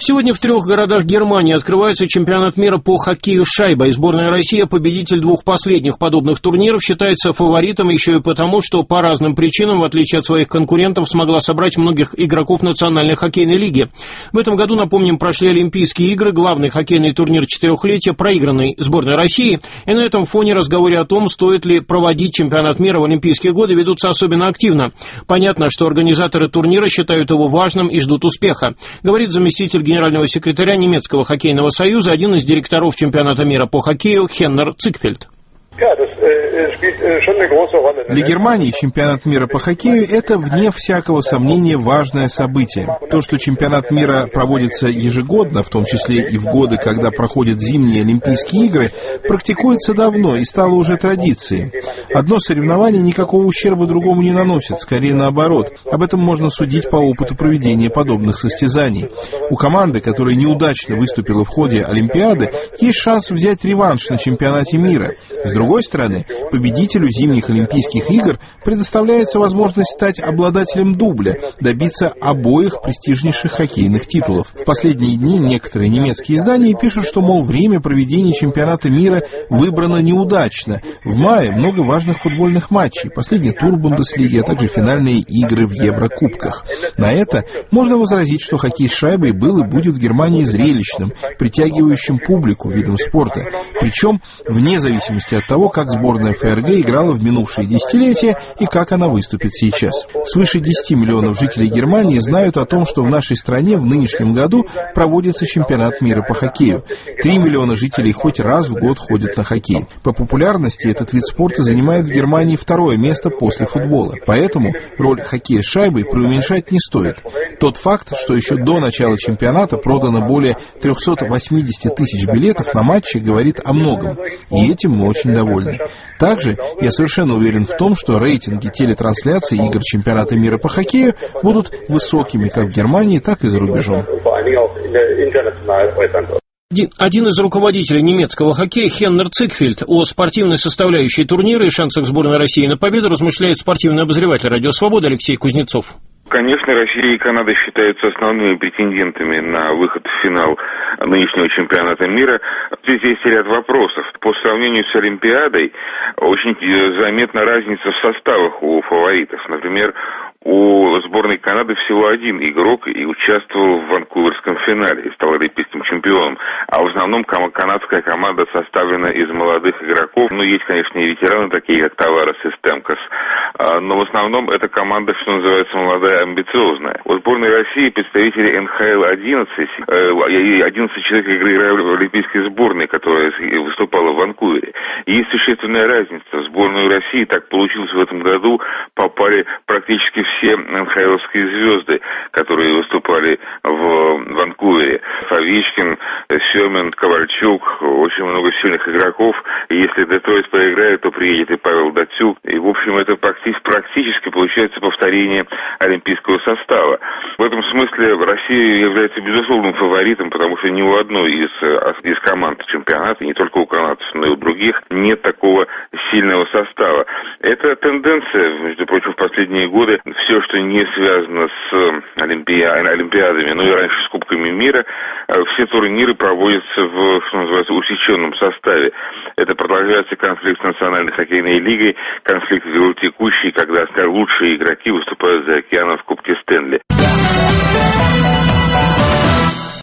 Сегодня в 3 городах Германии открывается чемпионат мира по хоккею с шайбой. Сборная России, победитель 2 последних подобных турниров, считается фаворитом еще и потому, что по разным причинам, в отличие от своих конкурентов, смогла собрать многих игроков Национальной хоккейной лиги. В этом году, напомним, прошли Олимпийские игры, главный хоккейный турнир четырехлетия, проигранный сборной России. И на этом фоне разговоры о том, стоит ли проводить чемпионат мира в Олимпийские годы, ведутся особенно активно. Понятно, что организаторы турнира считают его важным и ждут успеха, говорит заместитель генерального секретаря немецкого хоккейного союза, один из директоров чемпионата мира по хоккею Хеннер Цикфельд. Для Германии чемпионат мира по хоккею – это, вне всякого сомнения, важное событие. То, что чемпионат мира проводится ежегодно, в том числе и в годы, когда проходят зимние Олимпийские игры, практикуется давно и стало уже традицией. Одно соревнование никакого ущерба другому не наносит, скорее наоборот. Об этом можно судить по опыту проведения подобных состязаний. У команды, которая неудачно выступила в ходе Олимпиады, есть шанс взять реванш на чемпионате мира. С другой стороны, победителю зимних Олимпийских игр предоставляется возможность стать обладателем дубля, добиться обоих престижнейших хоккейных титулов. В последние дни некоторые немецкие издания пишут, что, мол, время проведения чемпионата мира выбрано неудачно. В мае много важных футбольных матчей, последний тур Бундеслиги, а также финальные игры в Еврокубках. На это можно возразить, что хоккей с шайбой был и будет в Германии зрелищным, притягивающим публику видом спорта. Причем вне зависимости от того, как сборная ФРГ играла в минувшие десятилетия и как она выступит сейчас. Свыше 10 миллионов жителей Германии знают о том, что в нашей стране в нынешнем году проводится чемпионат мира по хоккею. 3 миллиона жителей хоть раз в год ходят на хоккей. По популярности этот вид спорта занимает в Германии 2-е место после футбола. Поэтому роль хоккея с шайбой преуменьшать не стоит. Тот факт, что еще до начала чемпионата продано более 380 тысяч билетов на матчи, говорит о многом. И этим мы очень довольны. Также я совершенно уверен в том, что рейтинги телетрансляций игр чемпионата мира по хоккею будут высокими как в Германии, так и за рубежом. Один из руководителей немецкого хоккея Хеннер Цикфельд о спортивной составляющей турнира и шансах сборной России на победу размышляет спортивный обозреватель «Радио Свобода» Алексей Кузнецов. Конечно, Россия и Канада считаются основными претендентами на выход в финал нынешнего чемпионата мира. Здесь есть ряд вопросов. По сравнению с Олимпиадой очень заметна разница в составах у фаворитов. Например, у сборной Канады всего один игрок и участвовал в ванкуверском финале и стал олимпийским чемпионом. А в основном канадская команда составлена из молодых игроков. Ну, есть, конечно, и ветераны, такие как Таварес и Стемкос. Но в основном эта команда, что называется, молодая, амбициозная. У сборной России представители НХЛ-11, 11 человек играли в олимпийской сборной, которая выступала в Ванкувере. И есть существенная разница. В сборную России, так получилось в этом году, попали практически все НХЛовские звезды, которые выступали в Ванкувере. Овечкин, Семин, Ковальчук, очень много сильных игроков. И если Детройт проиграет, то приедет и Павел Датюк. И, в общем, это практически получается повторение олимпийского состава. В этом смысле Россия является безусловным фаворитом, потому что ни у одной из команд чемпионата, не только у канадцев, но и у других, нет такого сильного состава. Это тенденция, между прочим, в последние годы. Все, что не связано с олимпиадами, ну и раньше с Кубками мира, все турниры проводятся в, что называется, усеченном составе. Это продолжается конфликт с Национальной хоккейной лигой, конфликт текущий, когда лучшие игроки выступают за океаном в Кубке Стэнли.